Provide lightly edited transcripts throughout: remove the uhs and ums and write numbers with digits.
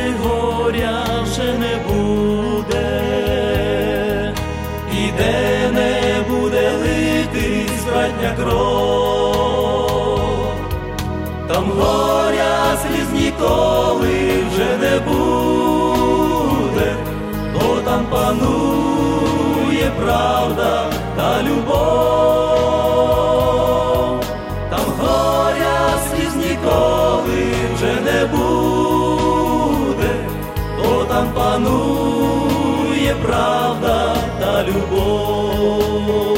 горя вже не буде, і де не буде литись братня кров, там горя сліз ніколи вже не буде, бо там панує правда та любов, там горя сліз ніколи вже не буде, бо там панує правда та любов.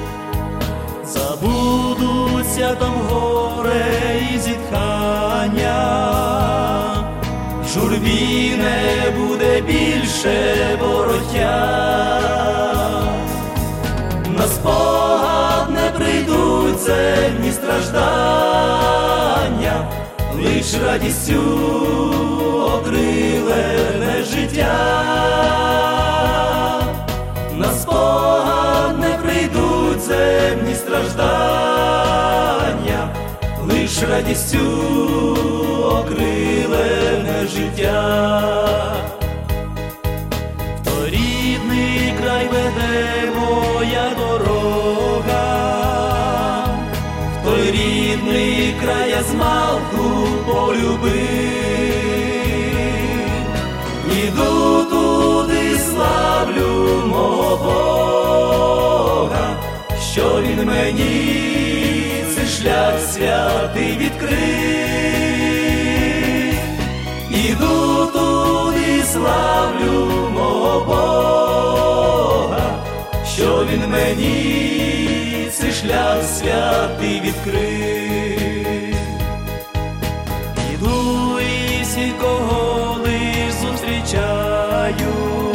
Забудуться там горе і зітхання, в журбі не буде більше вороття, на спогад не прийдуть земні страждання, лиш радістю окрилене життя. На спогад не прийдуть земні страждання, лиш радістю окрилене життя. В той рідний край веде моя дорога, в той рідний край я змалку полюбив. Іду туди, славлю мого Бога, що Він мені цей шлях святий відкрив. Іду туди, славлю мого Бога, що Він мені цей шлях святий відкрив. Іду і всікого лиш зустрічаю,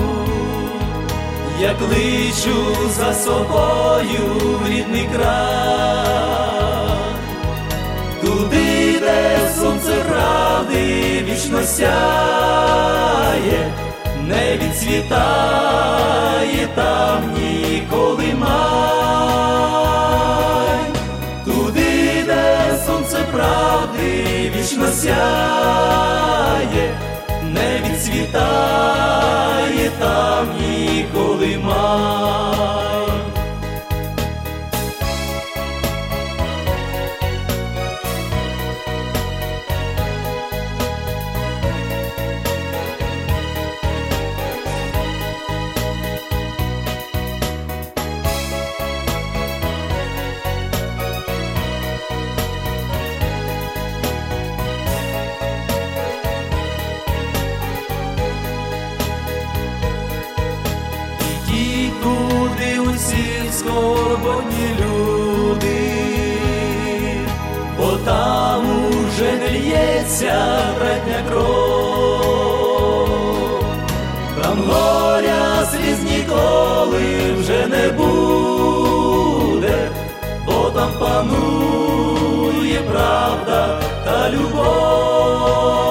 я кличу за собою в рідний край, туди, де сонце правди вічно сяє, не відцвітає там ніколи май, туди, де сонце правди вічно сяє, не відцвітає там ніколи май. Туди усі скорботні люди, бо там уже не лється братня кров, там горя сліз ніколи вже не буде, бо там панує правда та любов.